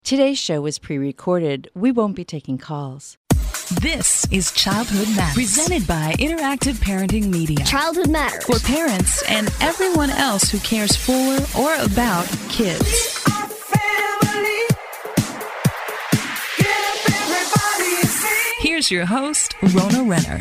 Today's show was pre-recorded. We won't be taking calls. This is Childhood Matters, presented by Interactive Parenting Media. Childhood Matters. For parents and everyone else who cares for or about kids. Here's your host, Rona Renner.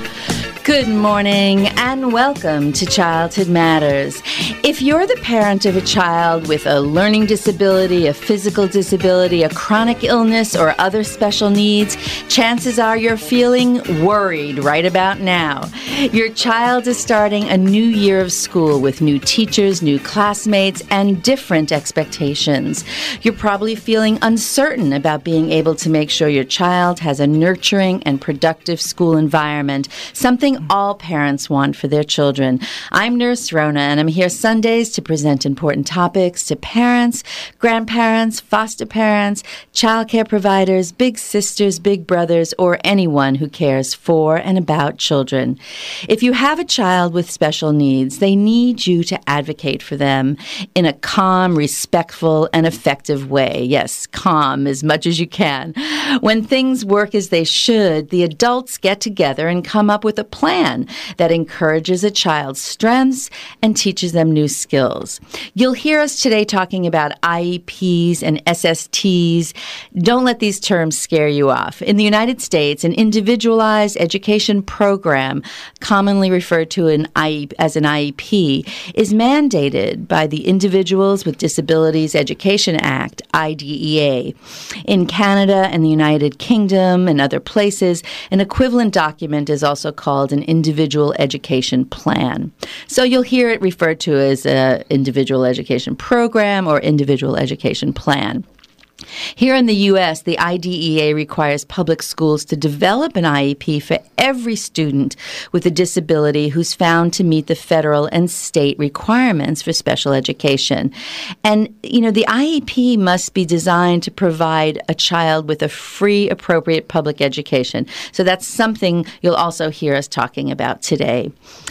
Good morning and welcome to Childhood Matters. If you're the parent of a child with a learning disability, a physical disability, a chronic illness, or other special needs, chances are you're feeling worried right about now. Your child is starting a new year of school with new teachers, new classmates, and different expectations. You're probably feeling uncertain about being able to make sure your child has a nurturing and productive school environment, something all parents want for their children. I'm Nurse Rona, and I'm here Sundays to present important topics to parents, grandparents, foster parents, child care providers, big sisters, big brothers, or anyone who cares for and about children. If you have a child with special needs, they need you to advocate for them in a calm, respectful, and effective way. Yes, calm as much as you can. When things work as they should, the adults get together and come up with a plan that encourages a child's strengths and teaches them new skills. You'll hear us today talking about IEPs and SSTs. Don't let these terms scare you off. In the United States, an individualized education program, commonly referred to as an IEP, is mandated by the Individuals with Disabilities Education Act, IDEA. In Canada and the United Kingdom and other places, an equivalent document is also called an individual education plan. So you'll hear it referred to as an individual education program or individual education plan. Here in the U.S., the IDEA requires public schools to develop an IEP for every student with a disability who's found to meet the federal and state requirements for special education. And, the IEP must be designed to provide a child with a free, appropriate public education. So that's something you'll also hear us talking about today.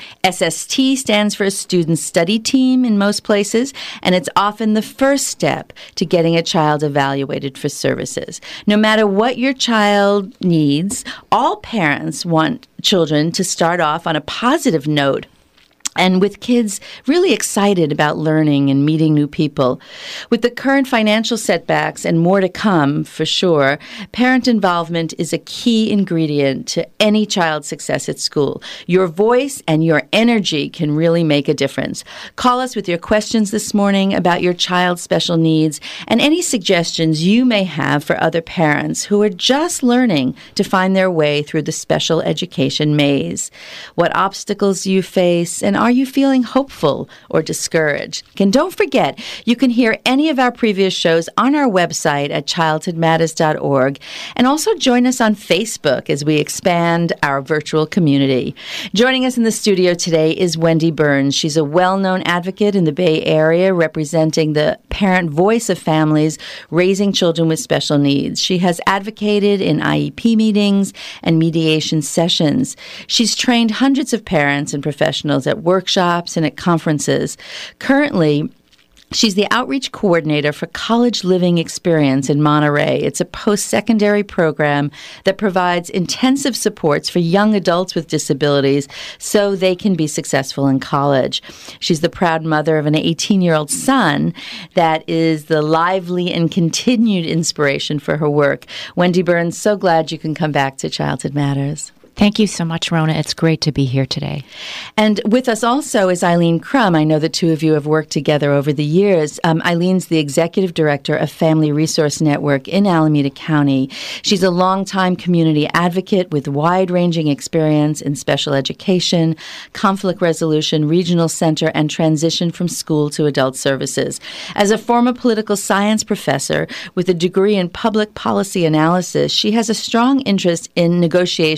SST stands for a student study team in most places, and it's often the first step to getting a child evaluated for services. No matter what your child needs, all parents want children to start off on a positive note, and with kids really excited about learning and meeting new people. With the current financial setbacks and more to come, for sure, parent involvement is a key ingredient to any child's success at school. Your voice and your energy can really make a difference. Call us with your questions this morning about your child's special needs and any suggestions you may have for other parents who are just learning to find their way through the special education maze. What obstacles do you face, and are you feeling hopeful or discouraged? And don't forget, you can hear any of our previous shows on our website at childhoodmatters.org, and also join us on Facebook as we expand our virtual community. Joining us in the studio today is Wendy Burns. She's a well-known advocate in the Bay Area representing the parent voice of families raising children with special needs. She has advocated in IEP meetings and mediation sessions. She's trained hundreds of parents and professionals at workshops and at conferences. Currently, she's the outreach coordinator for College Living Experience in Monterey. It's a post-secondary program that provides intensive supports for young adults with disabilities so they can be successful in college. She's the proud mother of an 18-year-old son that is the lively and continued inspiration for her work. Wendy Burns, so glad you can come back to Childhood Matters. Thank you so much, Rona. It's great to be here today. And with us also is Eileen Crum. I know the two of you have worked together over the years. Eileen's the executive director of Family Resource Network in Alameda County. She's a longtime community advocate with wide-ranging experience in special education, conflict resolution, regional center, and transition from school to adult services. As a former political science professor with a degree in public policy analysis, she has a strong interest in negotiation and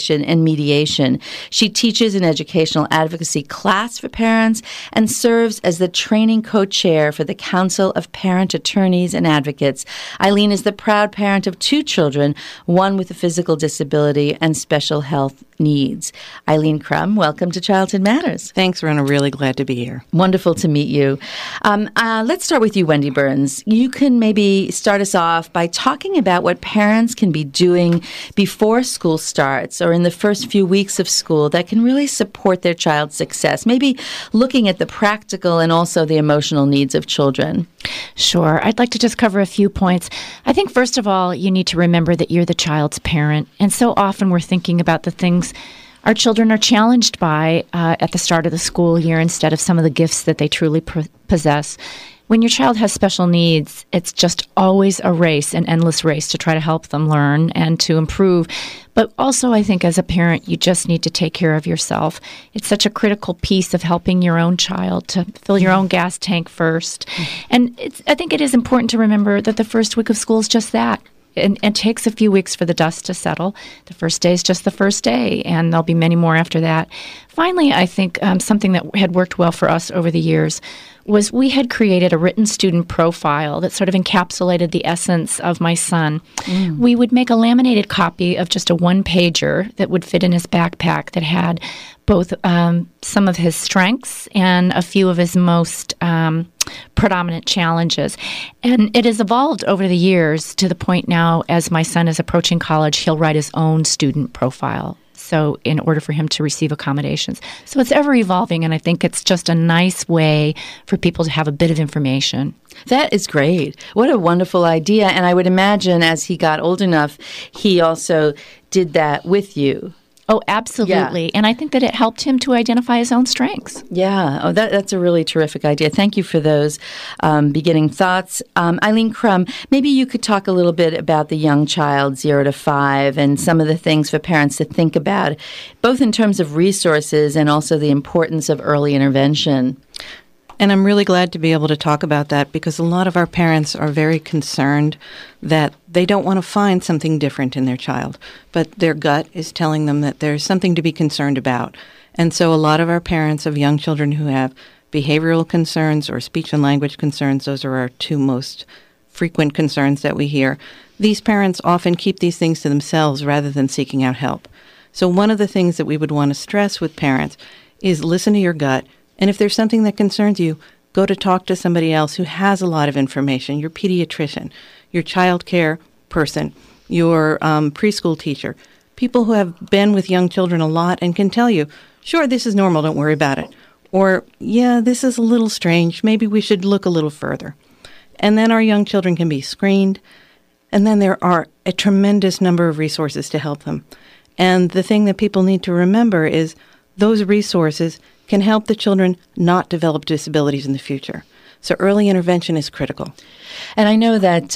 mediation. She teaches an educational advocacy class for parents and serves as the training co-chair for the Council of Parent Attorneys and Advocates. Eileen is the proud parent of 2 children, one with a physical disability and special health needs. Eileen Crum, welcome to Childhood Matters. Thanks, Rona. Really glad to be here. Wonderful to meet you. Let's start with you, Wendy Burns. You can maybe start us off by talking about what parents can be doing before school starts or in the first few weeks of school that can really support their child's success, maybe looking at the practical and also the emotional needs of children. Sure. I'd like to just cover a few points. I think, first of all, you need to remember that you're the child's parent. And so often we're thinking about the things our children are challenged by at the start of the school year instead of some of the gifts that they truly possess. When your child has special needs, it's just always a race, an endless race to try to help them learn and to improve. But also, I think as a parent, you just need to take care of yourself. It's such a critical piece of helping your own child to fill your own gas tank first. And I think it is important to remember that the first week of school is just that. And it takes a few weeks for the dust to settle. The first day is just the first day, and there'll be many more after that. Finally, I think something that had worked well for us over the years was we had created a written student profile that sort of encapsulated the essence of my son. We would make a laminated copy of just a one-pager that would fit in his backpack that had both some of his strengths and a few of his most predominant challenges. And it has evolved over the years to the point now, as my son is approaching college, he'll write his own student profile. So in order for him to receive accommodations. So it's ever evolving, and I think it's just a nice way for people to have a bit of information. That is great. What a wonderful idea. And I would imagine as he got old enough, he also did that with you. Oh, absolutely. Yeah. And I think that it helped him to identify his own strengths. Yeah. Oh, that's a really terrific idea. Thank you for those beginning thoughts. Eileen Crum, maybe you could talk a little bit about the young child, 0 to 5, and some of the things for parents to think about, both in terms of resources and also the importance of early intervention. And I'm really glad to be able to talk about that because a lot of our parents are very concerned that they don't want to find something different in their child, but their gut is telling them that there's something to be concerned about. And so a lot of our parents of young children who have behavioral concerns or speech and language concerns, those are our 2 most frequent concerns that we hear, these parents often keep these things to themselves rather than seeking out help. So one of the things that we would want to stress with parents is listen to your gut. And if there's something that concerns you, go to talk to somebody else who has a lot of information, your pediatrician, your child care person, your preschool teacher, people who have been with young children a lot and can tell you, sure, this is normal, don't worry about it. Or, yeah, this is a little strange, maybe we should look a little further. And then our young children can be screened, and then there are a tremendous number of resources to help them. And the thing that people need to remember is those resources can help the children not develop disabilities in the future. So early intervention is critical. And I know that,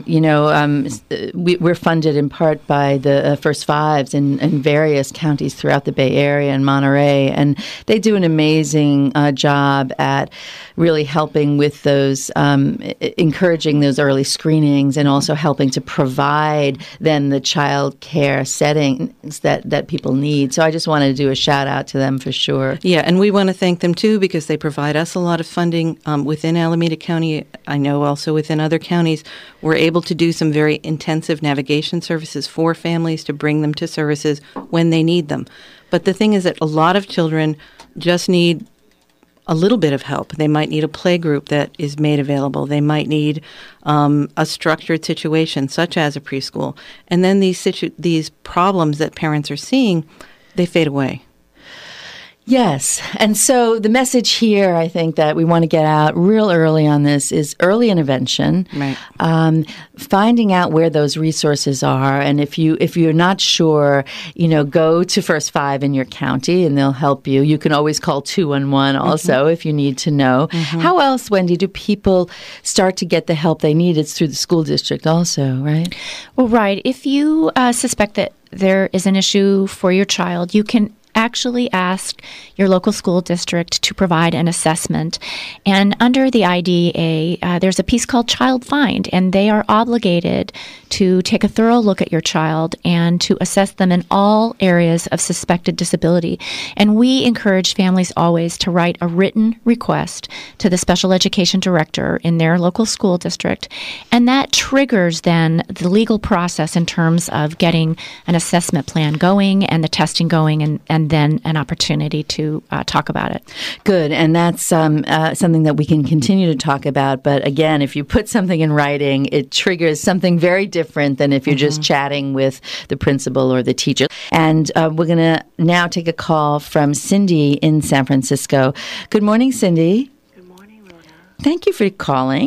we're funded in part by the First Fives in various counties throughout the Bay Area and Monterey, and they do an amazing job at really helping with those, encouraging those early screenings and also helping to provide then the child care settings that people need. So I just wanted to do a shout out to them for sure. Yeah, and we want to thank them too because they provide us a lot of funding within Alameda County. I know also within other counties, we're able to do some very intensive navigation services for families to bring them to services when they need them. But the thing is that a lot of children just need a little bit of help. They might need a play group that is made available. They might need a structured situation, such as a preschool. And then these problems that parents are seeing, they fade away. Yes. And so the message here, I think, that we want to get out real early on this is early intervention, right. Finding out where those resources are. And if you're not sure, go to First Five in your county and they'll help you. You can always call 211 also if you need to know. Mm-hmm. How else, Wendy, do people start to get the help they need? It's through the school district also, right? Well, right. If you suspect that there is an issue for your child, you can actually ask your local school district to provide an assessment. And under the IDEA, there's a piece called Child Find, and they are obligated to take a thorough look at your child and to assess them in all areas of suspected disability. And we encourage families always to write a written request to the special education director in their local school district, and that triggers then the legal process in terms of getting an assessment plan going and the testing going, and then an opportunity to talk about it. Good, and that's something that we can continue to talk about. But again, if you put something in writing, it triggers something very different than if you're just chatting with the principal or the teacher. And we're going to now take a call from Cindy in San Francisco. Good morning, Cindy. Good morning, Rona. Thank you for calling.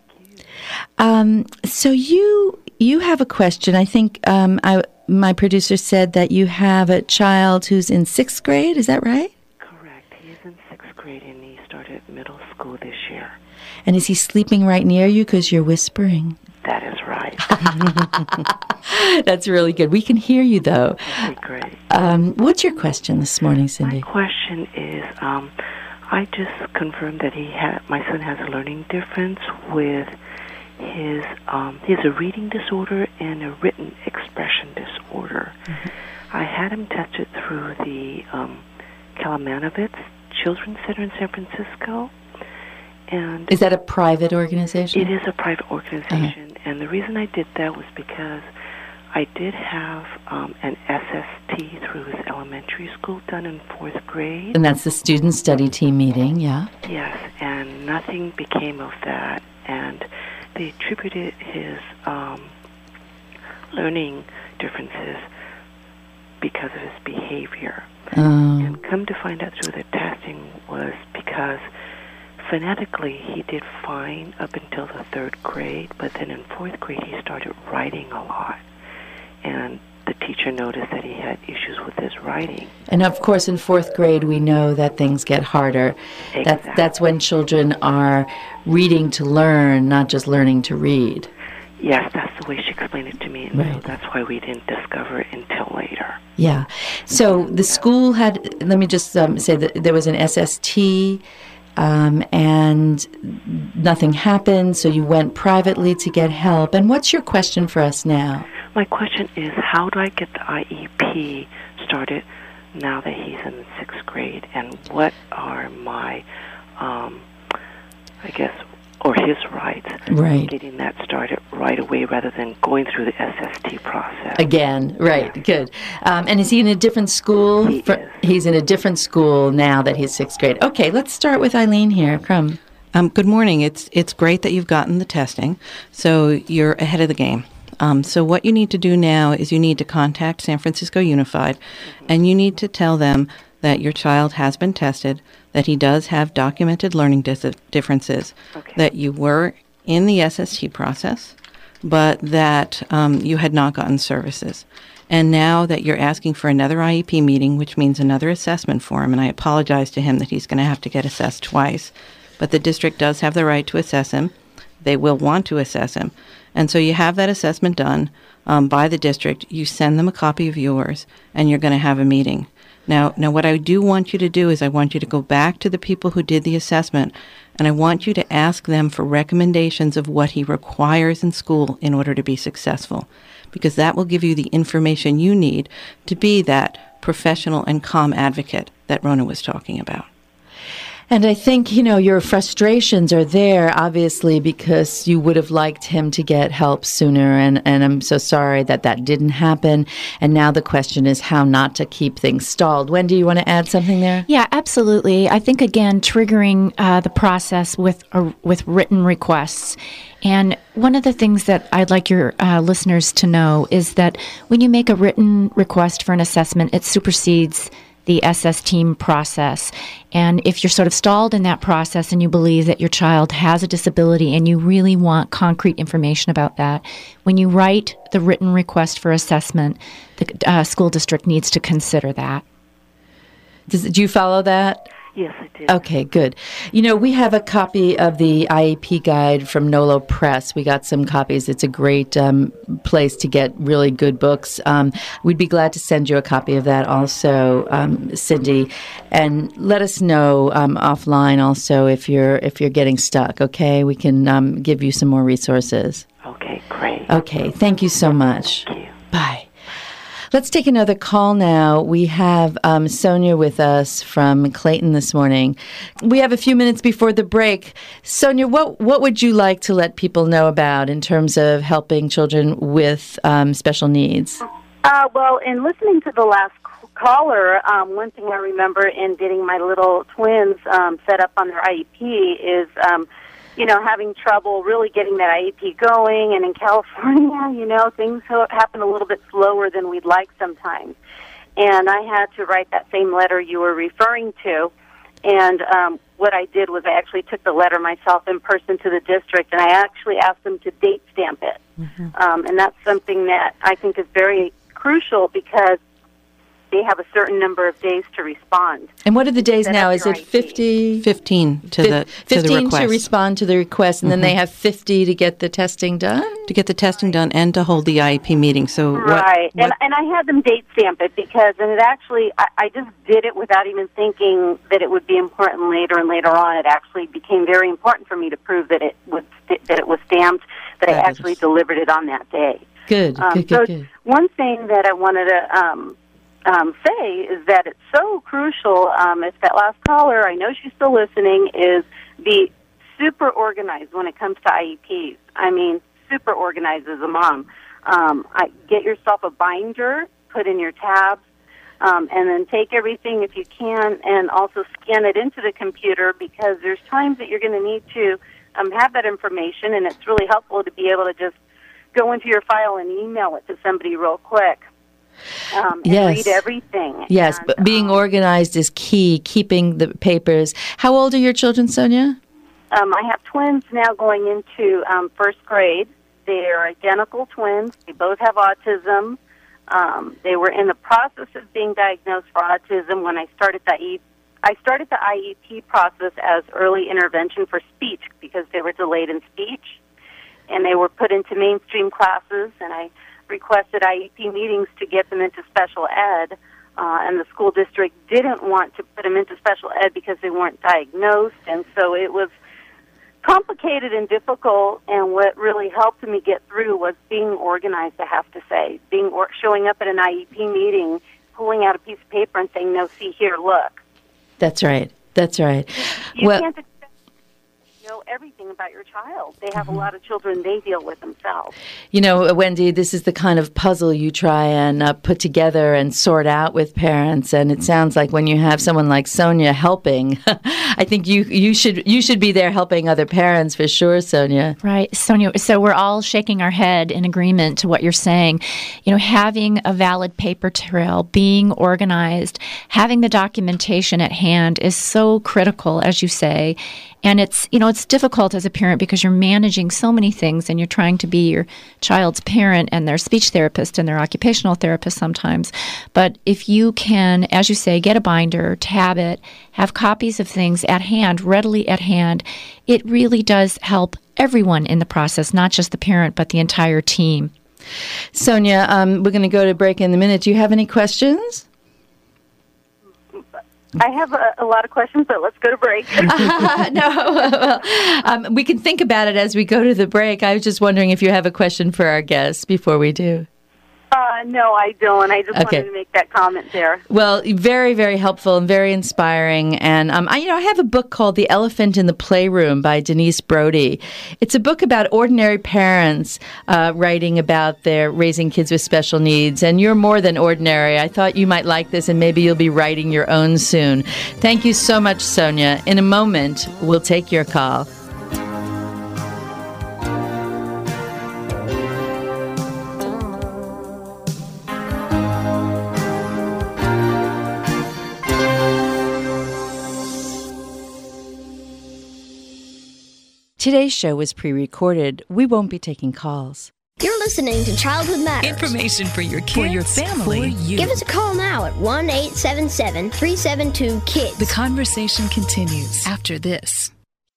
So you have a question. I think my producer said that you have a child who's in 6th grade. Is that right? Correct. He is in 6th grade, and he started middle school this year. And is he sleeping right near you because you're whispering? That is right. That's really good. We can hear you, though. Okay, great. What's your question this morning, Cindy? My question is, I just confirmed that my son has a learning difference with he has a reading disorder and a written expression disorder. Mm-hmm. I had him tested through the Kalamanovitz Children's Center in San Francisco. And is that a private organization? It is a private organization, and the reason I did that was because I did have an SST through his elementary school done in 4th grade. And that's the student study team meeting, yeah? Yes, and nothing became of that, and they attributed his learning differences because of his behavior. Oh. And come to find out through the testing was because phonetically he did fine up until the 3rd grade, but then in 4th grade he started writing a lot. And the teacher noticed that he had issues with his writing. And of course in 4th grade we know that things get harder. Exactly. That's when children are reading to learn, not just learning to read. Yes, that's the way she explained it to me, and right. So that's why we didn't discover it until later. Yeah. So the school had, let me just say that there was an SST, and nothing happened, so you went privately to get help. And what's your question for us now? My question is, how do I get the IEP started now that he's in the 6th grade, and what are my, or his rights, right. Getting that started right away rather than going through the SST process. Again, right, yeah. Good. And is he in a different school? He is. He's in a different school now that he's 6th grade. Okay, let's start with Eileen here. Crum. Good morning. It's great that you've gotten the testing, so you're ahead of the game. So what you need to do now is you need to contact San Francisco Unified, and you need to tell them that your child has been tested, that he does have documented learning differences, okay. That you were in the SST process, but that you had not gotten services. And now that you're asking for another IEP meeting, which means another assessment for him, and I apologize to him that he's going to have to get assessed twice, but the district does have the right to assess him. They will want to assess him. And so you have that assessment done by the district. You send them a copy of yours, and you're going to have a meeting. Now, what I do want you to do is I want you to go back to the people who did the assessment, and I want you to ask them for recommendations of what he requires in school in order to be successful, because that will give you the information you need to be that professional and calm advocate that Rona was talking about. And I think, your frustrations are there, obviously, because you would have liked him to get help sooner. And I'm so sorry that didn't happen. And now the question is how not to keep things stalled. Wendy, you want to add something there? Yeah, absolutely. I think, again, triggering the process with written requests. And one of the things that I'd like your listeners to know is that when you make a written request for an assessment, it supersedes the SS team process. And if you're sort of stalled in that process and you believe that your child has a disability and you really want concrete information about that, when you write the written request for assessment, the school district needs to consider that. Do you follow that? Yes, I did. Okay, good. We have a copy of the IEP guide from Nolo Press. We got some copies. It's a great place to get really good books. We'd be glad to send you a copy of that also, Cindy, and let us know offline also if you're getting stuck. Okay, we can give you some more resources. Okay, great. Okay, thank you so much. Thank you. Bye. Let's take another call now. We have Sonia with us from Clayton this morning. We have a few minutes before the break. Sonia, what would you like to let people know about in terms of helping children with special needs? Well, in listening to the last caller, one thing I remember in getting my little twins set up on their IEP is having trouble really getting that IEP going. And in California, things happen a little bit slower than we'd like sometimes. And I had to write that same letter you were referring to. And what I did was I actually took the letter myself in person to the district, and I actually asked them to date stamp it. Mm-hmm. And that's something that I think is very crucial because they have a certain number of days to respond. And what are the days now? Is it 50? 15 to the request. 15 to respond to the request, and then they have 50 to get the testing done? To get the testing done and to hold the IEP meeting. So right. And I had them date stamp it because, and it actually, I just did it without even thinking that it would be important later, and later on it actually became very important for me to prove that it was stamped, that I actually delivered it on that day. Good. Good. One thing that I wanted to say is that it's so crucial, if that last caller, I know she's still listening, is be super organized when it comes to IEPs. I mean, super organized as a mom. Get yourself a binder, put in your tabs, and then take everything if you can, and also scan it into the computer because there's times that you're going to need to have that information, and it's really helpful to be able to just go into your file and email it to somebody real quick. And read everything. Yes, and, but being organized is key, keeping the papers. How old are your children, Sonia? I have twins now going into first grade. They're identical twins. They both have autism. They were in the process of being diagnosed for autism when I started the IEP process as early intervention for speech because they were delayed in speech. And they were put into mainstream classes, and I requested IEP meetings to get them into special ed, and the school district didn't want to put them into special ed because they weren't diagnosed, and so it was complicated and difficult, and what really helped me get through was being organized, I have to say, showing up at an IEP meeting, pulling out a piece of paper and saying, no, see here, look. That's right. You can't know everything about your child. They have a lot of children they deal with themselves. Wendy, this is the kind of puzzle you try and put together and sort out with parents. And it sounds like when you have someone like Sonia helping, I think you should be there helping other parents for sure, Sonia. Right, Sonia. So we're all shaking our head in agreement to what you're saying. Having a valid paper trail, being organized, having the documentation at hand is so critical, as you say. And it's difficult as a parent because you're managing so many things and you're trying to be your child's parent and their speech therapist and their occupational therapist sometimes. But if you can, as you say, get a binder, tab it, have copies of things at hand, readily at hand, it really does help everyone in the process, not just the parent, but the entire team. Sonia, we're going to go to break in a minute. Do you have any questions? I have a lot of questions, but let's go to break. No, we can think about it as we go to the break. I was just wondering if you have a question for our guests before we do. No, I don't. I just wanted to make that comment there. Well, very, very helpful and very inspiring. And I have a book called The Elephant in the Playroom by Denise Brody. It's a book about ordinary parents writing about their raising kids with special needs. And you're more than ordinary. I thought you might like this, and maybe you'll be writing your own soon. Thank you so much, Sonia. In a moment, we'll take your call. Today's show was pre-recorded. We won't be taking calls. You're listening to Childhood Matters. Information for your kids, for your family, for you. Give us a call now at 1-877-372-KIDS. The conversation continues after this.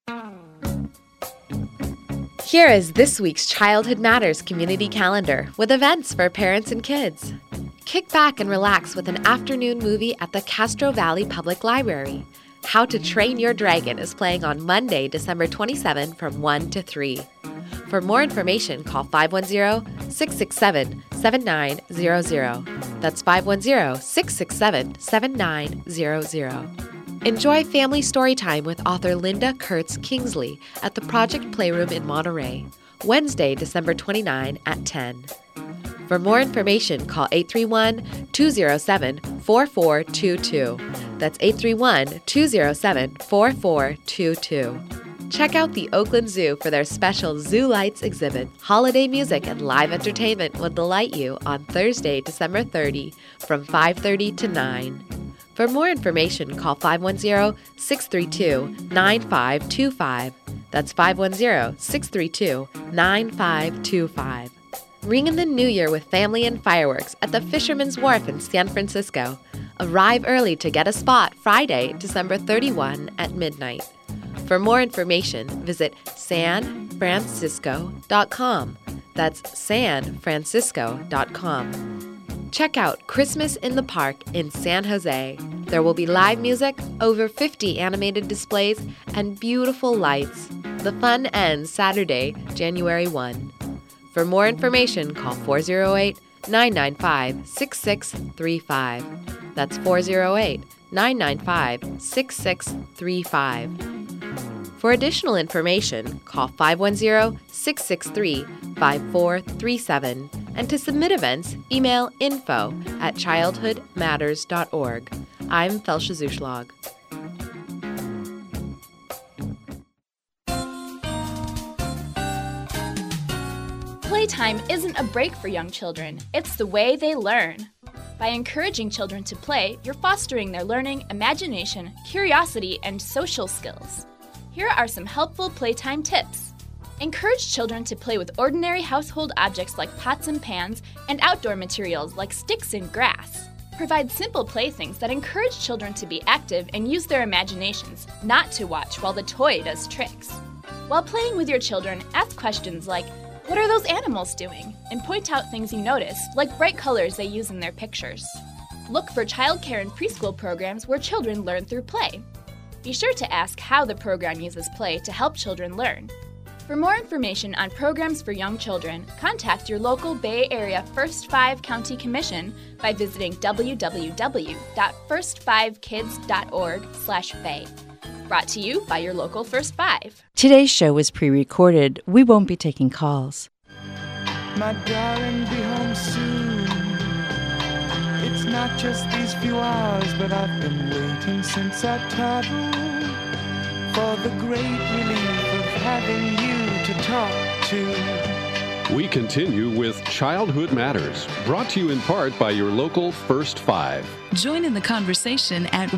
Here is this week's Childhood Matters community calendar with events for parents and kids. Kick back and relax with an afternoon movie at the Castro Valley Public Library. How to Train Your Dragon is playing on Monday, December 27 from 1 to 3. For more information, call 510-667-7900. That's 510-667-7900. Enjoy family story time with author Linda Kurtz Kingsley at the Project Playroom in Monterey, Wednesday, December 29 at 10. For more information, call 831-207-4422. That's 831-207-4422. Check out the Oakland Zoo for their special Zoo Lights exhibit. Holiday music and live entertainment will delight you on Thursday, December 30 from 5:30 to 9. For more information, call 510-632-9525. That's 510-632-9525. Ring in the new year with family and fireworks at the Fisherman's Wharf in San Francisco. Arrive early to get a spot Friday, December 31 at midnight. For more information, visit sanfrancisco.com. That's sanfrancisco.com. Check out Christmas in the Park in San Jose. There will be live music, over 50 animated displays, and beautiful lights. The fun ends Saturday, January 1. For more information, call 408-995-6635. That's 408-995-6635. For additional information, call 510-663-5437. And to submit events, email info@childhoodmatters.org. I'm Felsha Zuschlag. Playtime isn't a break for young children, it's the way they learn. By encouraging children to play, you're fostering their learning, imagination, curiosity, and social skills. Here are some helpful playtime tips. Encourage children to play with ordinary household objects like pots and pans and outdoor materials like sticks and grass. Provide simple playthings that encourage children to be active and use their imaginations, not to watch while the toy does tricks. While playing with your children, ask questions like, "What are those animals doing?" and point out things you notice, like bright colors they use in their pictures. Look for childcare and preschool programs where children learn through play. Be sure to ask how the program uses play to help children learn. For more information on programs for young children, contact your local Bay Area First 5 County Commission by visiting www.first5kids.org/bay. Brought to you by your local First 5. Today's show was pre-recorded. We won't be taking calls. My darling, be home soon. It's not just these few hours, but I've been waiting since I traveled for the great relief of having you to talk to. We continue with Childhood Matters, brought to you in part by your local First 5. Join in the conversation at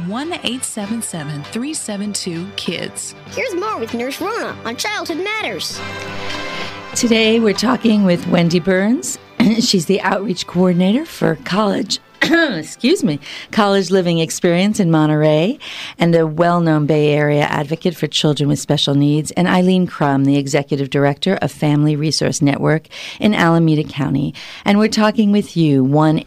1-877-372-KIDS. Here's more with Nurse Rona on Childhood Matters. Today we're talking with Wendy Burns. She's the outreach coordinator for college living experience in Monterey, and a well-known Bay Area advocate for children with special needs, and Eileen Crum, the executive director of Family Resource Network in Alameda County. And we're talking with you,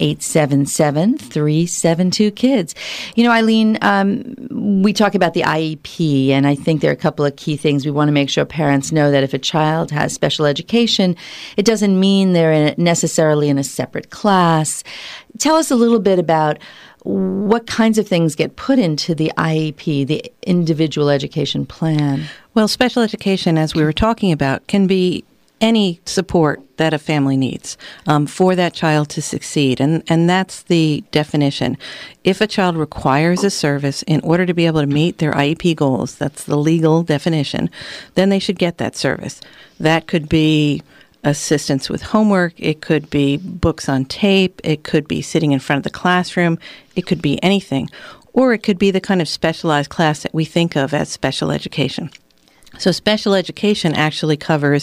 1-877-372-KIDS. You know, Eileen, we talk about the IEP, and I think there are a couple of key things we want to make sure parents know, that if a child has special education, it doesn't mean they're necessarily in a separate class. Tell us a little bit about what kinds of things get put into the IEP, the individual education plan. Well, special education, as we were talking about, can be any support that a family needs for that child to succeed. And that's the definition. If a child requires a service in order to be able to meet their IEP goals, that's the legal definition, then they should get that service. That could be assistance with homework, it could be books on tape, it could be sitting in front of the classroom, it could be anything. Or it could be the kind of specialized class that we think of as special education. So special education actually covers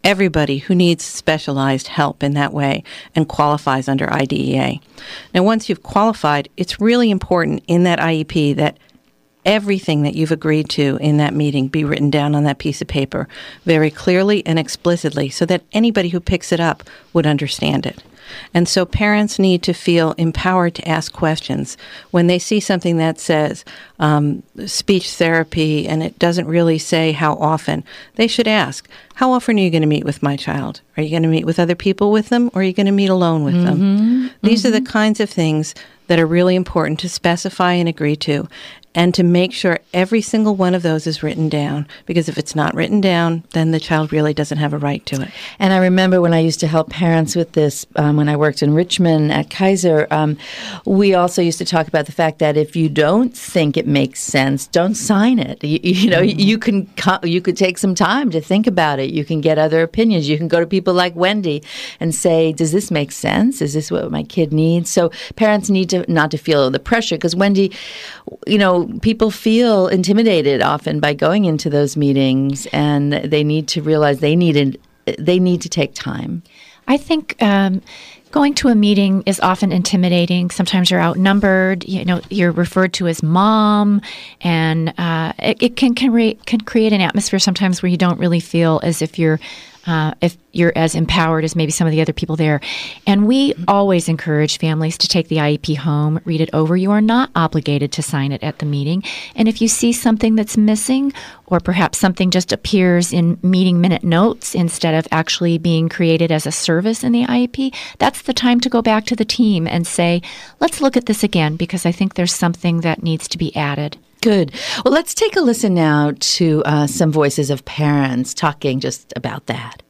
everybody who needs specialized help in that way and qualifies under IDEA. Now, once you've qualified, it's really important in that IEP that everything that you've agreed to in that meeting be written down on that piece of paper very clearly and explicitly so that anybody who picks it up would understand it. And so parents need to feel empowered to ask questions. When they see something that says speech therapy and it doesn't really say how often, they should ask, how often are you going to meet with my child? Are you going to meet with other people with them, or are you going to meet alone with them? These are the kinds of things that are really important to specify and agree to, and to make sure every single one of those is written down, because if it's not written down, then the child really doesn't have a right to it. And I remember when I used to help parents with this, when I worked in Richmond at Kaiser, we also used to talk about the fact that if you don't think it makes sense, don't sign it. You could take some time to think about it. You can get other opinions. You can go to people like Wendy and say, does this make sense? Is this what my kid needs? So parents need to not to feel the pressure, because Wendy, people feel intimidated often by going into those meetings, and they need to realize they need to take time. I think going to a meeting is often intimidating. Sometimes you're outnumbered. You're referred to as mom, and it can create an atmosphere sometimes where you don't really feel as if you're as empowered as maybe some of the other people there. And we always encourage families to take the IEP home, read it over. You are not obligated to sign it at the meeting. And if you see something that's missing, or perhaps something just appears in meeting minute notes instead of actually being created as a service in the IEP, that's the time to go back to the team and say, let's look at this again, because I think there's something that needs to be added. Good. Well, let's take a listen now to some voices of parents talking just about that.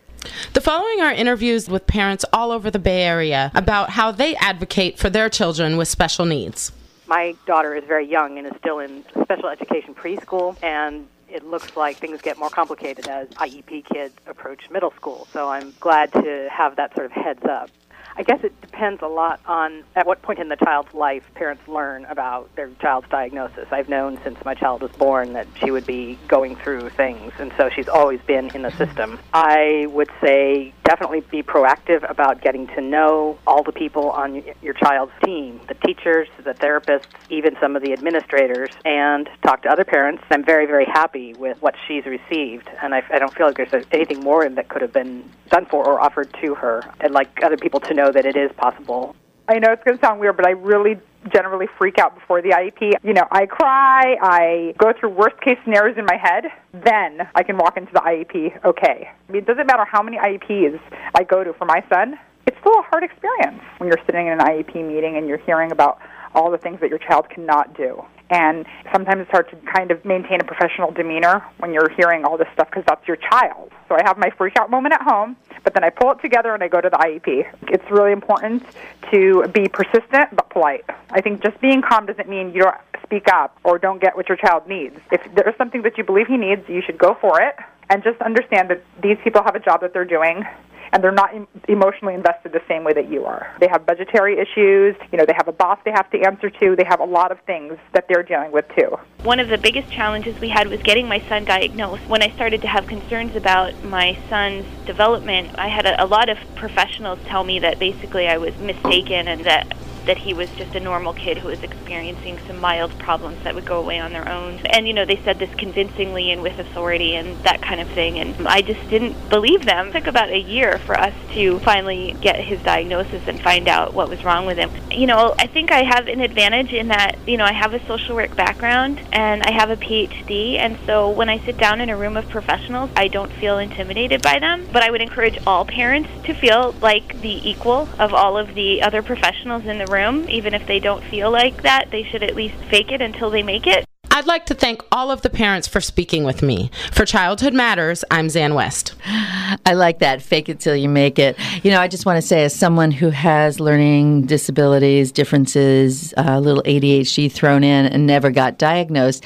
The following are interviews with parents all over the Bay Area about how they advocate for their children with special needs. My daughter is very young and is still in special education preschool, and it looks like things get more complicated as IEP kids approach middle school. So I'm glad to have that sort of heads up. I guess it depends a lot on at what point in the child's life parents learn about their child's diagnosis. I've known since my child was born that she would be going through things, and so she's always been in the system. I would say definitely be proactive about getting to know all the people on your child's team, the teachers, the therapists, even some of the administrators, and talk to other parents. I'm very, very happy with what she's received, and I don't feel like there's anything more that could have been done for or offered to her. I'd like other people to know that it is possible. I know it's going to sound weird, but I really generally freak out before the IEP. I cry, I go through worst-case scenarios in my head, then I can walk into the IEP okay. It doesn't matter how many IEPs I go to for my son, it's still a hard experience when you're sitting in an IEP meeting and you're hearing about all the things that your child cannot do. And sometimes it's hard to kind of maintain a professional demeanor when you're hearing all this stuff, because that's your child. So I have my freak-out moment at home, but then I pull it together and I go to the IEP. It's really important to be persistent but polite. I think just being calm doesn't mean you don't speak up or don't get what your child needs. If there's something that you believe he needs, you should go for it, and just understand that these people have a job that they're doing, and they're not emotionally invested the same way that you are. They have budgetary issues, they have a boss they have to answer to, they have a lot of things that they're dealing with too. One of the biggest challenges we had was getting my son diagnosed. When I started to have concerns about my son's development, I had a lot of professionals tell me that basically I was mistaken and that he was just a normal kid who was experiencing some mild problems that would go away on their own. And, they said this convincingly and with authority and that kind of thing, and I just didn't believe them. It took about a year for us to finally get his diagnosis and find out what was wrong with him. I think I have an advantage in that, I have a social work background and I have a PhD, and so when I sit down in a room of professionals, I don't feel intimidated by them. But I would encourage all parents to feel like the equal of all of the other professionals in the room. Even if they don't feel like that, they should at least fake it until they make it. I'd like to thank all of the parents for speaking with me. For Childhood Matters, I'm Zan West. I like that. Fake it till you make it. I just want to say, as someone who has learning disabilities, differences, a little ADHD thrown in and never got diagnosed,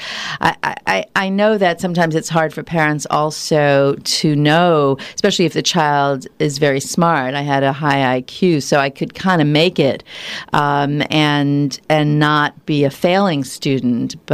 I know that sometimes it's hard for parents also to know, especially if the child is very smart. I had a high IQ, so I could kind of make it and not be a failing student, but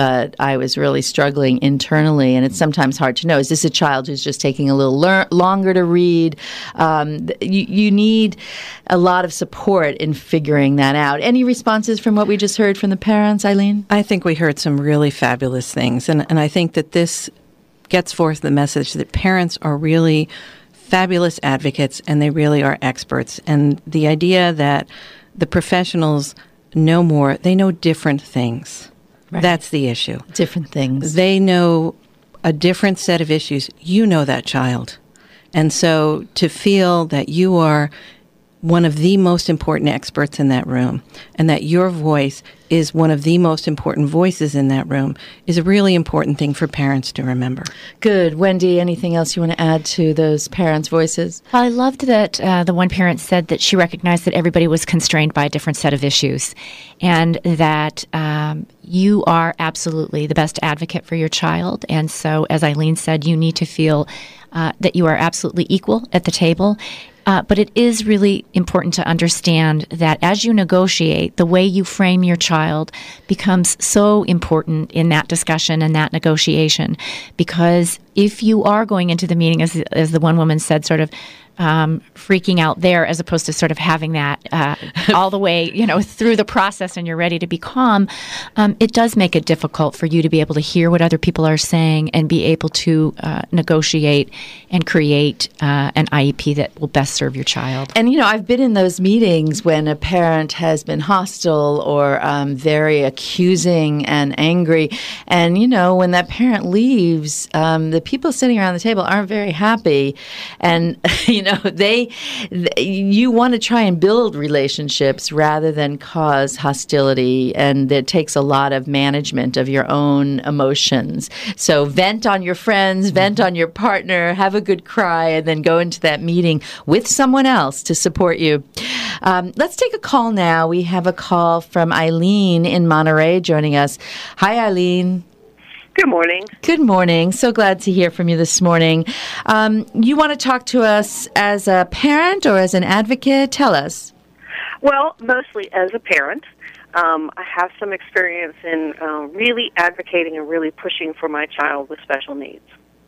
I was really struggling internally, and it's sometimes hard to know. Is this a child who's just taking a little longer to read? You need a lot of support in figuring that out. Any responses from what we just heard from the parents, Eileen? I think we heard some really fabulous things, and I think that this gets forth the message that parents are really fabulous advocates, and they really are experts. And the idea that the professionals know more, they know different things. Right. That's the issue. Different things. They know a different set of issues. You know that child. And so to feel that you are one of the most important experts in that room, and that your voice is one of the most important voices in that room, is a really important thing for parents to remember. Good. Wendy, anything else you want to add to those parents' voices? I loved that the one parent said that she recognized that everybody was constrained by a different set of issues, and that you are absolutely the best advocate for your child. And so, as Eileen said, you need to feel that you are absolutely equal at the table. But it is really important to understand that as you negotiate, the way you frame your child becomes so important in that discussion and that negotiation. Because if you are going into the meeting, as the one woman said, sort of freaking out there, as opposed to sort of having that all the way, through the process, and you're ready to be calm, it does make it difficult for you to be able to hear what other people are saying and be able to negotiate and create an IEP that will best serve your child. And, I've been in those meetings when a parent has been hostile or very accusing and angry. And, when that parent leaves, the people sitting around the table aren't very happy. And, you want to try and build relationships rather than cause hostility, and it takes a lot of management of your own emotions. So vent on your friends, vent on your partner, have a good cry, and then go into that meeting with someone else to support you. Let's take a call now. We have a call from Eileen in Monterey joining us. Hi, Eileen. Good morning. Good morning. So glad to hear from you this morning. You want to talk to us as a parent or as an advocate? Tell us. Well, mostly as a parent. I have some experience in really advocating and really pushing for my child with special needs.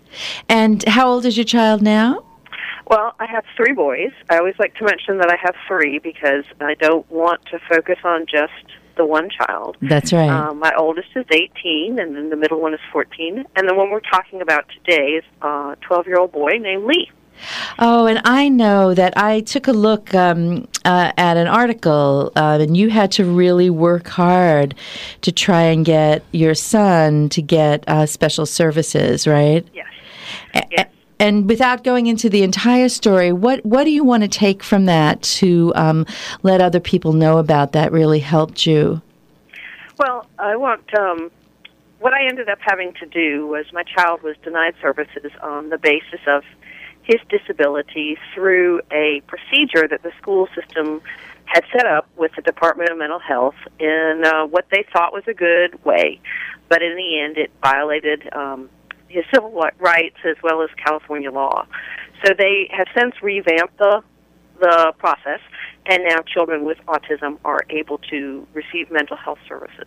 And how old is your child now? Well, I have 3 boys. I always like to mention that I have 3 because I don't want to focus on just the one child. That's right. My oldest is 18, and then the middle one is 14. And the one we're talking about today is a 12-year-old boy named Lee. Oh, and I know that I took a look at an article, and you had to really work hard to try and get your son to get special services, right? Yes. Yes. And without going into the entire story, what do you want to take from that to let other people know about that really helped you? Well, I want what I ended up having to do was my child was denied services on the basis of his disability through a procedure that the school system had set up with the Department of Mental Health in what they thought was a good way. But in the end, it violated his civil rights as well as California law. So they have since revamped the process, and now children with autism are able to receive mental health services.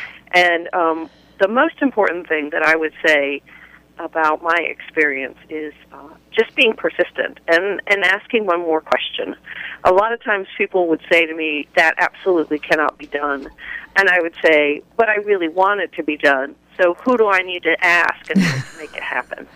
And the most important thing that I would say about my experience is just being persistent and asking one more question. A lot of times people would say to me, that absolutely cannot be done. And I would say, but I really want it to be done. So who do I need to ask and make it happen?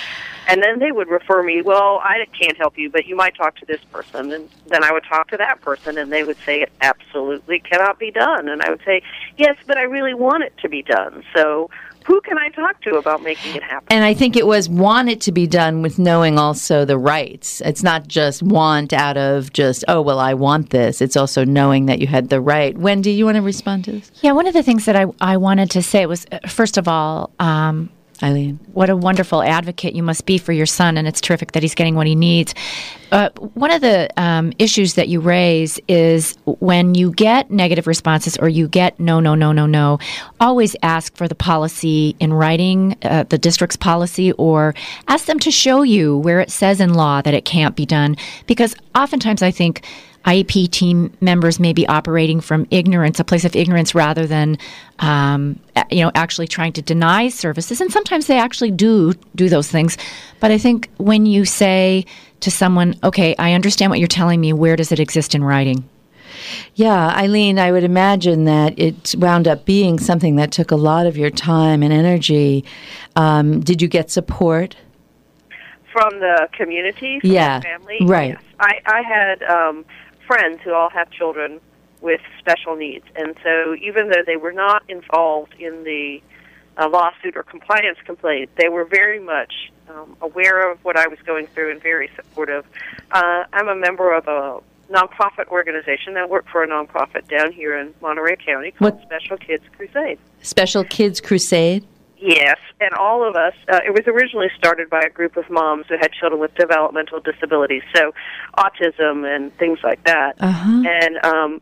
And then they would refer me, well, I can't help you, but you might talk to this person. And then I would talk to that person, and they would say it absolutely cannot be done. And I would say, yes, but I really want it to be done. So who can I talk to about making it happen? And I think it was want it to be done with knowing also the rights. It's not just want out of just, oh, well, I want this. It's also knowing that you had the right. Wendy, you want to respond to this? Yeah, one of the things that I wanted to say was, first of all, Eileen, what a wonderful advocate you must be for your son, and it's terrific that he's getting what he needs. One of the issues that you raise is when you get negative responses or you get no, always ask for the policy in writing, the district's policy, or ask them to show you where it says in law that it can't be done. Because oftentimes I think IEP team members may be operating from ignorance, a place of ignorance, rather than, actually trying to deny services. And sometimes they actually do those things. But I think when you say to someone, okay, I understand what you're telling me, where does it exist in writing? Yeah, Eileen, I would imagine that it wound up being something that took a lot of your time and energy. Did you get support? From the community, from the family? Right. Yes. I had friends who all have children with special needs, and so even though they were not involved in the lawsuit or compliance complaint, they were very much aware of what I was going through and very supportive. I'm a member of a nonprofit organization. I work for a nonprofit down here in Monterey County called Special Kids Crusade. Special Kids Crusade? Yes, and all of us, it was originally started by a group of moms who had children with developmental disabilities, so autism and things like that. And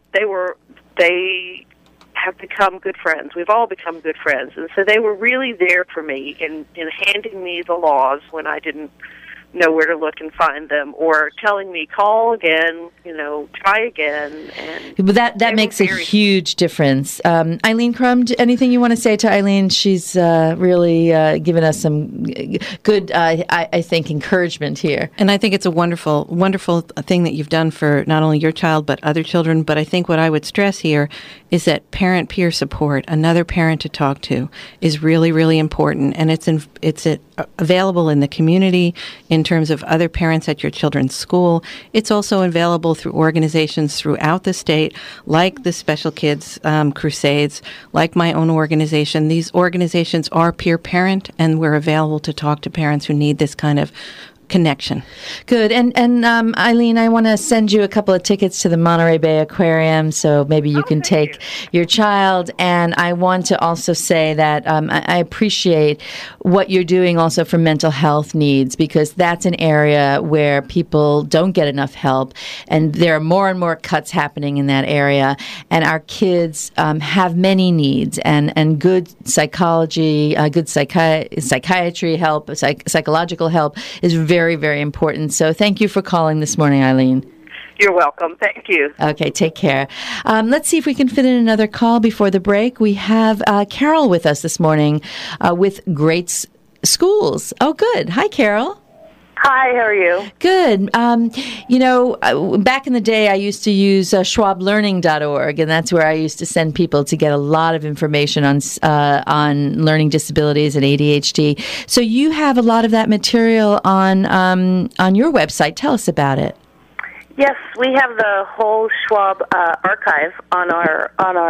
they have become good friends. We've all become good friends. And so they were really there for me in handing me the laws when I didn't know where to look and find them, or telling me, call again, try again. And that makes a huge difference. Eileen Crum, anything you want to say to Eileen? She's really given us some good, I think, encouragement here. And I think it's a wonderful, wonderful thing that you've done for not only your child, but other children. But I think what I would stress here is that parent peer support, another parent to talk to, is really, really important. And it's available in the community in terms of other parents at your children's school. It's also available through organizations throughout the state, like the Special Kids Crusades, like my own organization. These organizations are peer parent, and we're available to talk to parents who need this kind of connection. Good. And Eileen, I want to send you a couple of tickets to the Monterey Bay Aquarium, so maybe you can take your child. And I want to also say that I appreciate what you're doing also for mental health needs, because that's an area where people don't get enough help, and there are more and more cuts happening in that area. And our kids have many needs, and good psychology, good psychiatry help, psychological help is very, very important. So thank you for calling this morning, Eileen. You're welcome. Thank you. Okay, take care. Let's see if we can fit in another call before the break. We have Carol with us this morning with Great Schools. Oh, good. Hi, Carol. Hi, how are you? Good. Back in the day, I used to use schwablearning.org, and that's where I used to send people to get a lot of information on learning disabilities and ADHD. So you have a lot of that material on your website. Tell us about it. Yes, we have the whole Schwab archive on our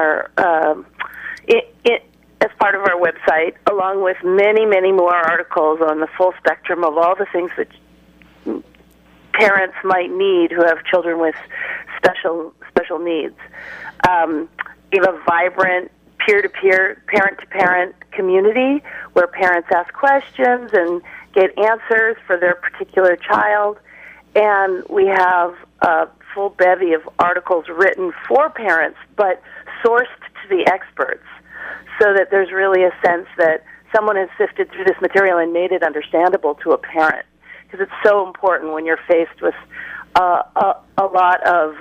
as part of our website, along with many, many more articles on the full spectrum of all the things that parents might need who have children with special needs. We have a vibrant peer-to-peer, parent-to-parent community where parents ask questions and get answers for their particular child. And we have a full bevy of articles written for parents, but sourced to the experts, so that there's really a sense that someone has sifted through this material and made it understandable to a parent. Because it's so important when you're faced with a lot of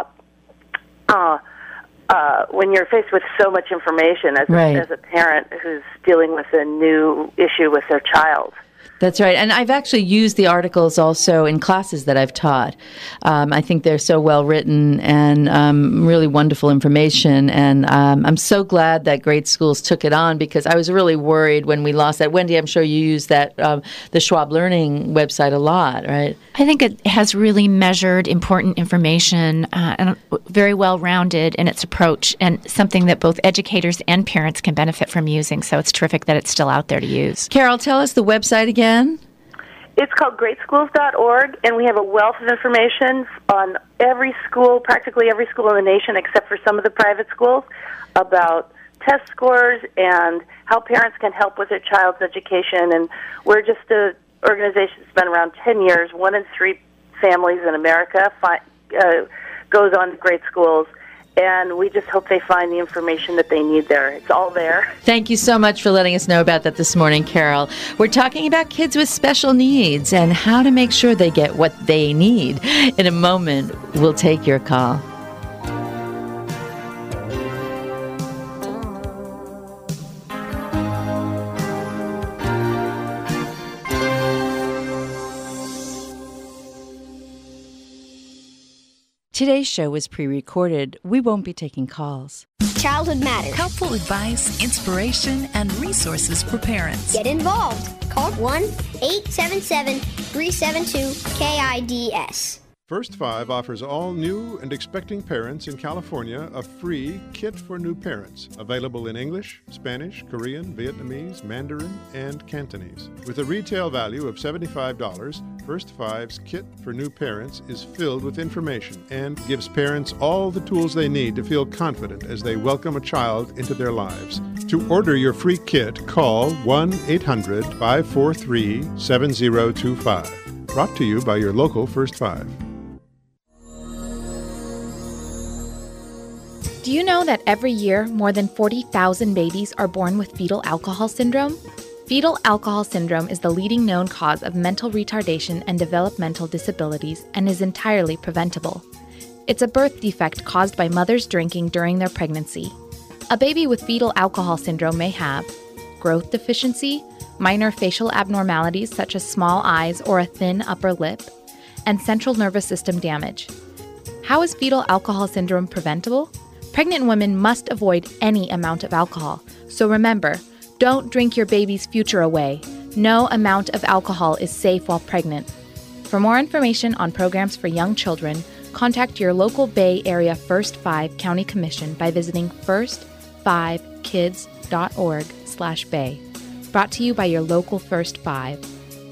when you're faced with so much information as a parent who's dealing with a new issue with their child. That's right. And I've actually used the articles also in classes that I've taught. I think they're so well written and really wonderful information. And I'm so glad that Great Schools took it on, because I was really worried when we lost that. Wendy, I'm sure you use that, the Schwab Learning website a lot, right? I think it has really measured important information and very well-rounded in its approach, and something that both educators and parents can benefit from using. So it's terrific that it's still out there to use. Carol, tell us the website again. It's called greatschools.org, and we have a wealth of information on every school, practically every school in the nation except for some of the private schools, about test scores and how parents can help with their child's education. And we're just an organization that's been around 10 years. 1 in 3 families in America, goes on to great schools. And we just hope they find the information that they need there. It's all there. Thank you so much for letting us know about that this morning, Carol. We're talking about kids with special needs and how to make sure they get what they need. In a moment, we'll take your call. Today's show was pre-recorded. We won't be taking calls. Childhood Matters. Helpful advice, inspiration, and resources for parents. Get involved. Call 1-877-372-KIDS. First Five offers all new and expecting parents in California a free kit for new parents, available in English, Spanish, Korean, Vietnamese, Mandarin, and Cantonese. With a retail value of $75, First Five's kit for new parents is filled with information and gives parents all the tools they need to feel confident as they welcome a child into their lives. To order your free kit, call 1-800-543-7025. Brought to you by your local First Five. Do you know that every year more than 40,000 babies are born with fetal alcohol syndrome? Fetal alcohol syndrome is the leading known cause of mental retardation and developmental disabilities and is entirely preventable. It's a birth defect caused by mothers drinking during their pregnancy. A baby with fetal alcohol syndrome may have growth deficiency, minor facial abnormalities such as small eyes or a thin upper lip, and central nervous system damage. How is fetal alcohol syndrome preventable? Pregnant women must avoid any amount of alcohol. So remember, don't drink your baby's future away. No amount of alcohol is safe while pregnant. For more information on programs for young children, contact your local Bay Area First Five County Commission by visiting first5kids.org/bay. Brought to you by your local First Five.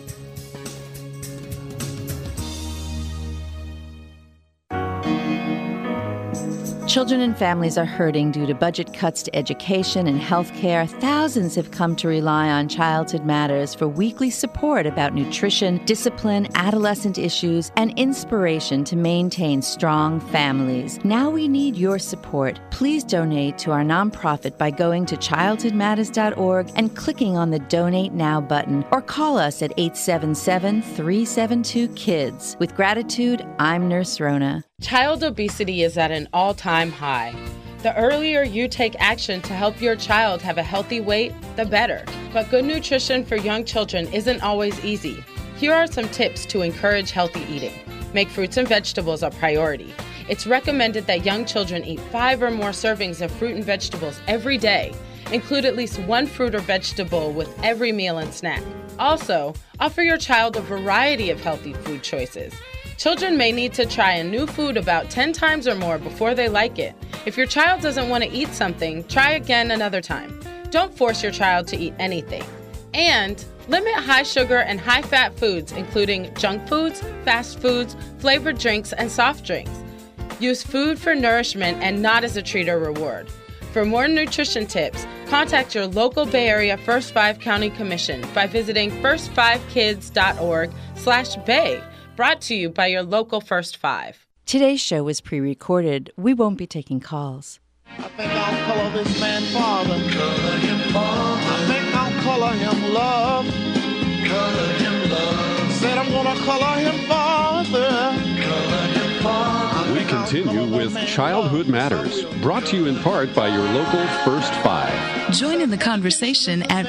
Children and families are hurting due to budget cuts to education and health care. Thousands have come to rely on Childhood Matters for weekly support about nutrition, discipline, adolescent issues, and inspiration to maintain strong families. Now we need your support. Please donate to our nonprofit by going to childhoodmatters.org and clicking on the Donate Now button, or call us at 877-372-KIDS. With gratitude, I'm Nurse Rona. Child obesity is at an all-time high. The earlier you take action to help your child have a healthy weight, the better. But good nutrition for young children isn't always easy. Here are some tips to encourage healthy eating. Make fruits and vegetables a priority. It's recommended that young children eat 5 or more servings of fruit and vegetables every day. Include at least one fruit or vegetable with every meal and snack. Also, offer your child a variety of healthy food choices. Children may need to try a new food about 10 times or more before they like it. If your child doesn't want to eat something, try again another time. Don't force your child to eat anything. And limit high sugar and high fat foods, including junk foods, fast foods, flavored drinks, and soft drinks. Use food for nourishment and not as a treat or reward. For more nutrition tips, contact your local Bay Area First Five County Commission by visiting first5kids.org/bay. Brought to you by your local First Five. Today's show was pre-recorded. We won't be taking calls. I think I'll color this man father. Color him father. I think I'll color him love. Color him love. Said I'm gonna color him father. Color him father. We continue with Childhood Matters, brought to you in part by your local First Five. Join in the conversation at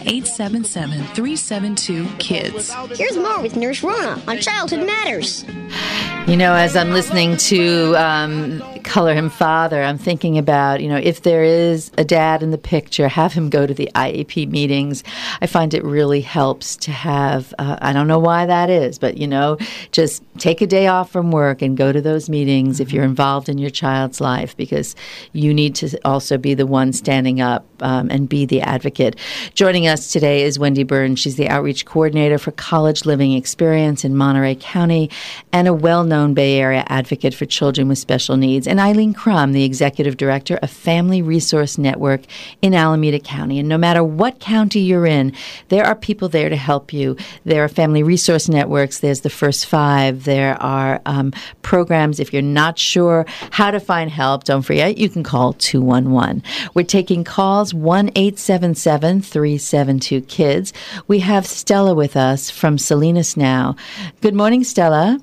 1-877-372-KIDS. Here's more with Nurse Rona on Childhood Matters. You know, as I'm listening to Color Him Father, I'm thinking about, if there is a dad in the picture, have him go to the IEP meetings. I find it really helps to have, I don't know why that is, but, just take a day off from work and go to those meetings if you're involved in your child's life, because you need to also be the one standing up and be the advocate. Joining us today is Wendy Burns. She's the outreach coordinator for College Living Experience in Monterey County and a well-known Bay Area advocate for children with special needs. And and Eileen Crum, the Executive Director of Family Resource Network in Alameda County. And no matter what county you're in, there are people there to help you. There are family resource networks. There's the First Five. There are programs. If you're not sure how to find help, don't forget, you can call 211. We're taking calls 1-877-372-KIDS. We have Stella with us from Salinas now. Good morning, Stella.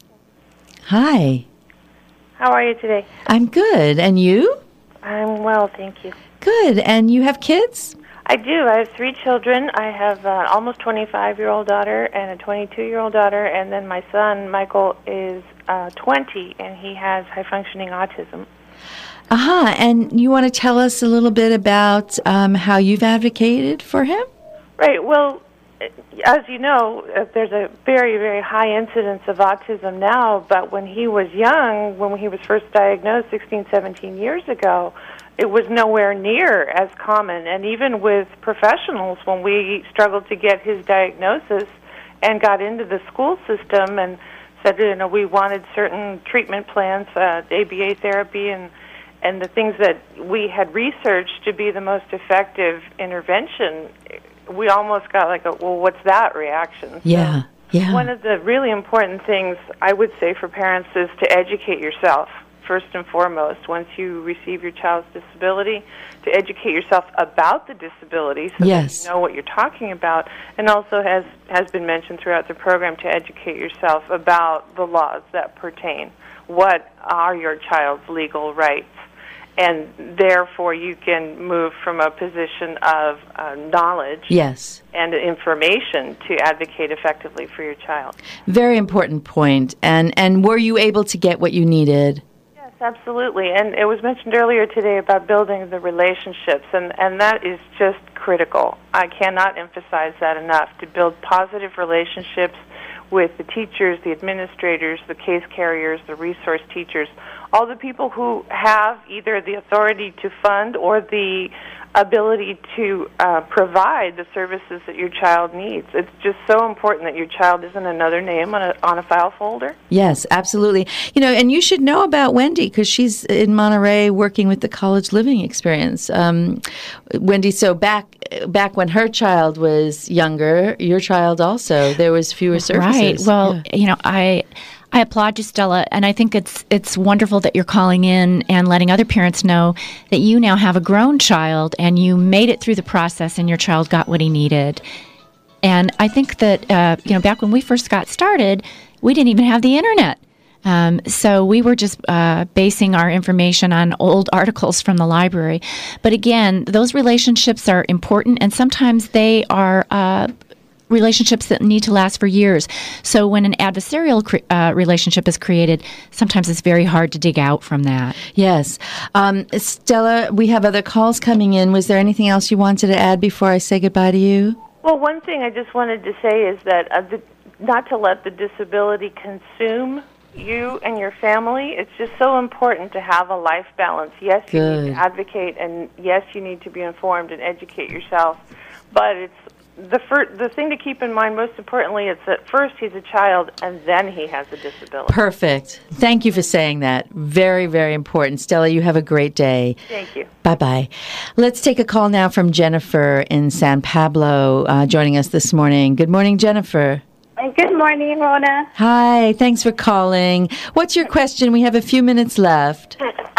Hi. How are you today? I'm good. And you? I'm well, thank you. Good. And you have kids? I do. I have 3 children. I have an almost 25-year-old daughter and a 22-year-old daughter, and then my son, Michael, is 20, and he has high-functioning autism. And you want to tell us a little bit about how you've advocated for him? Right. Well, as you know, there's a very, very high incidence of autism now, but when he was young, when he was first diagnosed 16, 17 years ago, it was nowhere near as common. And even with professionals, when we struggled to get his diagnosis and got into the school system and said, we wanted certain treatment plans, ABA therapy, and the things that we had researched to be the most effective intervention, we almost got like what's that reaction? Yeah, yeah. One of the really important things I would say for parents is to educate yourself, first and foremost, once you receive your child's disability, to educate yourself about the disability so that you know what you're talking about, and also has been mentioned throughout the program, to educate yourself about the laws that pertain. What are your child's legal rights? And therefore, you can move from a position of knowledge and information to advocate effectively for your child. Very important point. And were you able to get what you needed? Yes, absolutely. And it was mentioned earlier today about building the relationships, and that is just critical. I cannot emphasize that enough, to build positive relationships with the teachers, the administrators, the case carriers, the resource teachers, all the people who have either the authority to fund or the ability to provide the services that your child needs. It's just so important that your child isn't another name on a file folder. Yes, absolutely. And you should know about Wendy, because she's in Monterey working with the College Living Experience. Wendy, so back when her child was younger, your child also, there was fewer services. Right. Well, I applaud you, Stella, and I think it's wonderful that you're calling in and letting other parents know that you now have a grown child and you made it through the process and your child got what he needed. And I think that, back when we first got started, we didn't even have the internet. So we were just basing our information on old articles from the library. But again, those relationships are important, and sometimes they are relationships that need to last for years. So when an adversarial relationship is created, sometimes it's very hard to dig out from that. Yes. Stella, we have other calls coming in. Was there anything else you wanted to add before I say goodbye to you? Well, one thing I just wanted to say is that not to let the disability consume you and your family. It's just so important to have a life balance. Yes, you need to advocate, and yes, you need to be informed and educate yourself. But it's the thing to keep in mind, most importantly, is that first he's a child and then he has a disability. Perfect. Thank you for saying that. Very, very important. Stella, you have a great day. Thank you. Bye-bye. Let's take a call now from Jennifer in San Pablo, joining us this morning. Good morning, Jennifer. Good morning, Rona. Hi. Thanks for calling. What's your question? We have a few minutes left.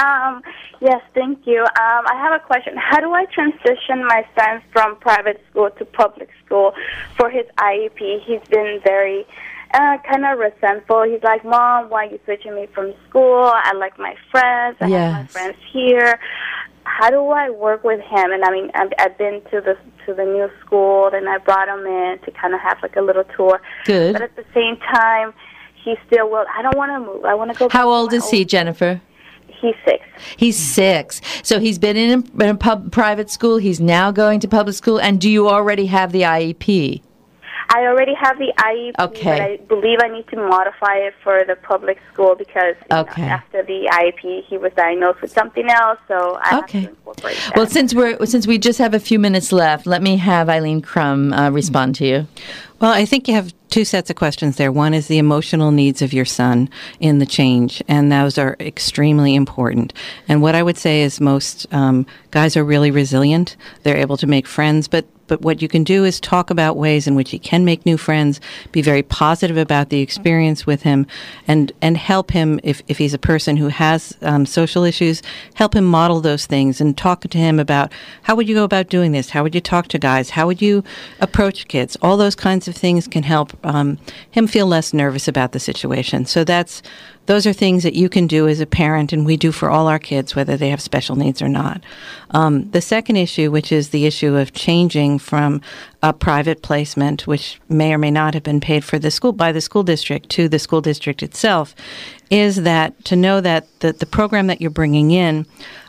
Yes, thank you. I have a question. How do I transition my son from private school to public school for his IEP? He's been very kind of resentful. He's like, Mom, why are you switching me from school? I like my friends. I have my friends here. How do I work with him? And I mean, I've been to the new school, and I brought him in to kind of have like a little tour. Good. But at the same time, he still will. I don't want to move. I want to go. How old is he, Jennifer? He's 6. He's 6. So he's been in a private school. He's now going to public school. And do you already have the IEP? I already have the IEP, but I believe I need to modify it for the public school because after the IEP, he was diagnosed with something else, so I have to incorporate that. Well, since we just have a few minutes left, let me have Eileen Crum respond to you. Well, I think you have two sets of questions there. One is the emotional needs of your son in the change, and those are extremely important. And what I would say is most guys are really resilient. They're able to make friends, but what you can do is talk about ways in which he can make new friends, be very positive about the experience with him, and help him, if he's a person who has social issues, help him model those things and talk to him about how would you go about doing this, how would you talk to guys, how would you approach kids. All those kinds of things can help him feel less nervous about the situation. So those are things that you can do as a parent, and we do for all our kids, whether they have special needs or not. The second issue, which is the issue of changing from a private placement, which may or may not have been paid for by the school district, to the school district itself, is that to know that the program that you're bringing in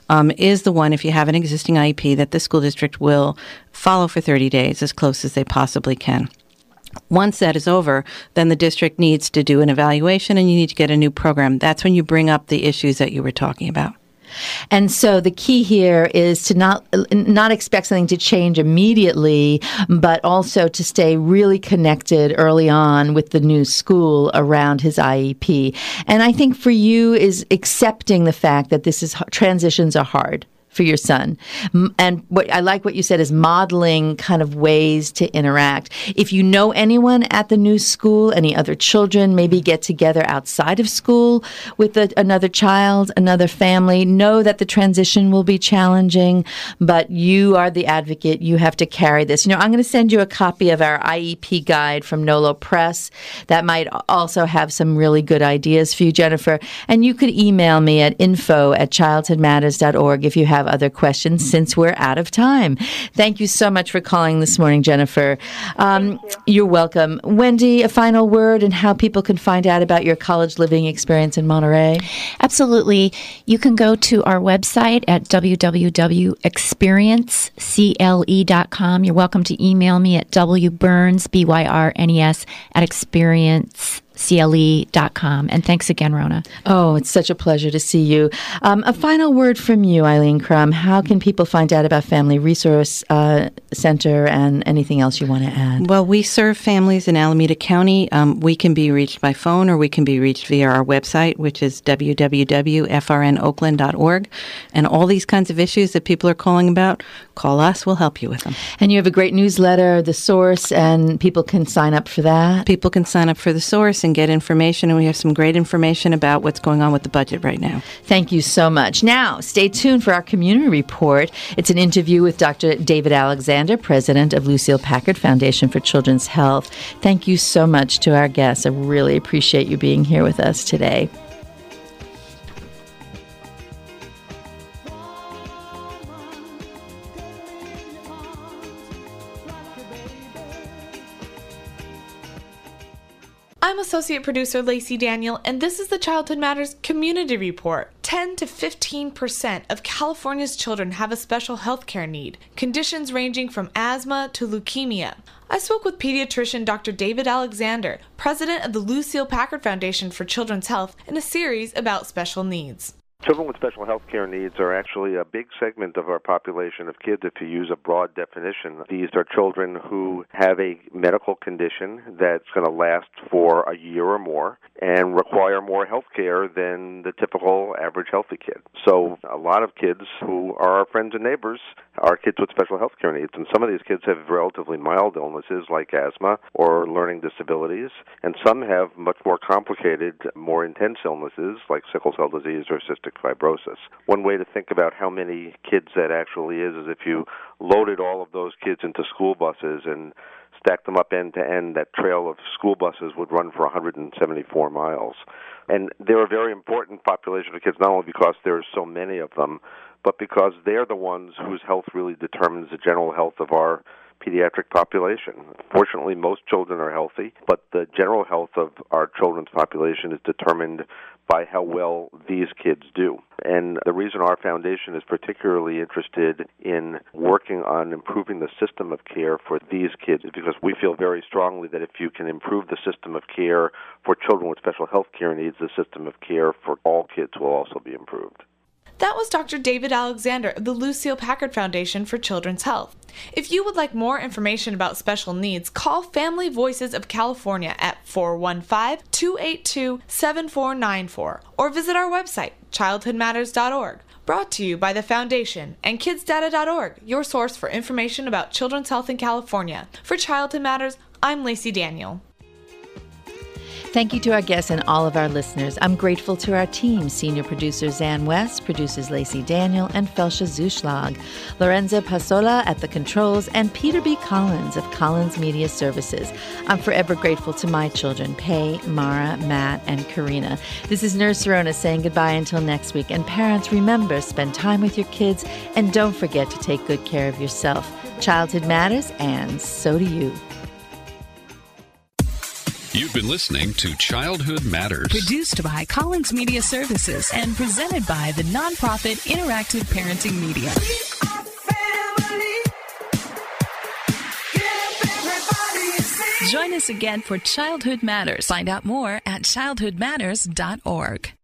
is the one, if you have an existing IEP, that the school district will follow for 30 days as close as they possibly can. Once that is over, then the district needs to do an evaluation and you need to get a new program. That's when you bring up the issues that you were talking about. And so the key here is to not expect something to change immediately, but also to stay really connected early on with the new school around his IEP. And I think for you is accepting the fact that transitions are hard for your son. And what I like what you said is modeling kind of ways to interact. If you know anyone at the new school, any other children, maybe get together outside of school with another child, another family. Know that the transition will be challenging, but you are the advocate. You have to carry this. I'm going to send you a copy of our IEP guide from Nolo Press that might also have some really good ideas for you, Jennifer. And you could email me at info@childhoodmatters.org if you have other questions, since we're out of time. Thank you so much for calling this morning, Jennifer. You're welcome. Wendy, a final word and how people can find out about your college living experience in Monterey? Absolutely. You can go to our website at www.experiencecle.com. You're welcome to email me at wburns, BYRNES, @experiencecle.com. And thanks again, Rona. Oh, it's such a pleasure to see you. A final word from you, Eileen Crum. How can people find out about Family Resource Center and anything else you want to add? Well, we serve families in Alameda County. We can be reached by phone or we can be reached via our website, which is www.frnoakland.org. And all these kinds of issues that people are calling about, call us. We'll help you with them. And you have a great newsletter, The Source, and people can sign up for that? People can sign up for The Source and get information, and we have some great information about what's going on with the budget right now. Thank you so much. Now, stay tuned for our community report. It's an interview with Dr. David Alexander, president of Lucille Packard Foundation for Children's Health. Thank you so much to our guests. I really appreciate you being here with us today. I'm Associate Producer Lacey Daniel, and this is the Childhood Matters Community Report. 10 to 15% of California's children have a special health care need, conditions ranging from asthma to leukemia. I spoke with pediatrician Dr. David Alexander, president of the Lucille Packard Foundation for Children's Health, in a series about special needs. Children with special health care needs are actually a big segment of our population of kids if you use a broad definition. These are children who have a medical condition that's going to last for a year or more and require more health care than the typical average healthy kid. So a lot of kids who are our friends and neighbors are kids with special health care needs, and some of these kids have relatively mild illnesses like asthma or learning disabilities, and some have much more complicated, more intense illnesses like sickle cell disease or cystic fibrosis. One way to think about how many kids that actually is if you loaded all of those kids into school buses and stacked them up end to end, that trail of school buses would run for 174 miles. And they're a very important population of kids, not only because there's so many of them, but because they're the ones whose health really determines the general health of our pediatric population. Fortunately, most children are healthy, but the general health of our children's population is determined by how well these kids do. And the reason our foundation is particularly interested in working on improving the system of care for these kids is because we feel very strongly that if you can improve the system of care for children with special health care needs, the system of care for all kids will also be improved. That was Dr. David Alexander of the Lucille Packard Foundation for Children's Health. If you would like more information about special needs, call Family Voices of California at 415-282-7494 or visit our website, childhoodmatters.org. Brought to you by the Foundation and KidsData.org, your source for information about children's health in California. For Childhood Matters, I'm Lacey Daniel. Thank you to our guests and all of our listeners. I'm grateful to our team. Senior producer Zan West, producers Lacey Daniel and Felsha Zuschlag, Lorenzo Pasola at the controls, and Peter B. Collins of Collins Media Services. I'm forever grateful to my children, Pei, Mara, Matt, and Karina. This is Nurse Rona saying goodbye until next week. And parents, remember, spend time with your kids and don't forget to take good care of yourself. Childhood matters, and so do you. You've been listening to Childhood Matters. Produced by Collins Media Services and presented by the nonprofit Interactive Parenting Media. Join us again for Childhood Matters. Find out more at childhoodmatters.org.